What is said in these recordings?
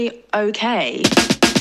Okay.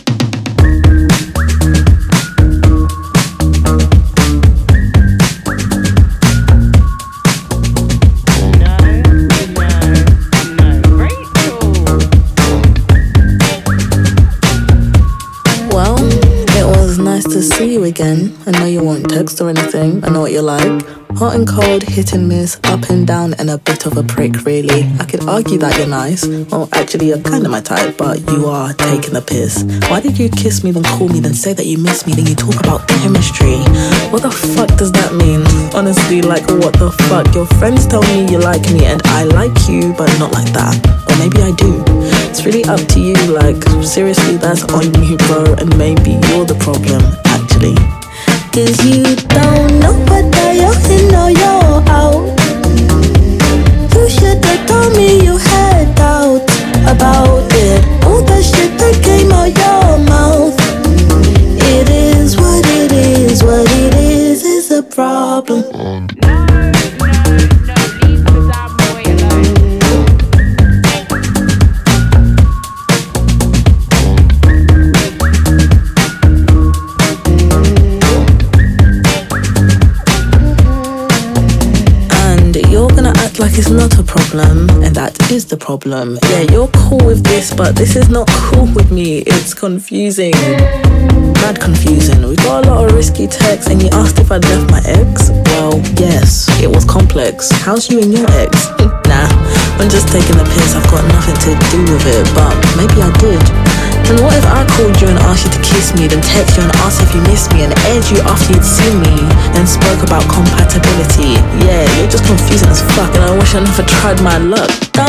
Well, it was nice to see you again. I know you won't text or anything. I know what you're like. Hot and cold, hit and miss, up and down, and a bit of a prick, really. I could argue that you're nice. Well, actually, you're kind of my type, but you are taking the piss. Why did you kiss me, then call me, then say that you miss me, then you talk about chemistry? What the fuck does that mean? Honestly, like, what the fuck? Your friends tell me you like me, and I like you, but not like that. Or maybe I do. It's really up to you, like, seriously, that's on you, bro, and maybe you're the problem, actually. Cause you don't know whether you're in or you're out. You should've told me you had doubts about it. All the shit that came out your mouth. It is what it is, what it is a problem. Leave the damn boy alone. You're gonna act like it's not a problem, and that is the problem. Yeah, you're cool with this, but this is not cool with me. It's confusing. Mad confusing. We got a lot of risky texts, and you asked if I'd left my ex. Well, yes, it was complex. How's you and your ex? Nah, I'm just taking the piss. I've got nothing to do with it, but maybe I did. And what if I called you and asked you to kiss me, then text you and asked if you missed me, and aired you after you'd seen me, then spoke about compatibility? Yeah, you're just confusing as fuck, and I wish I never tried my luck.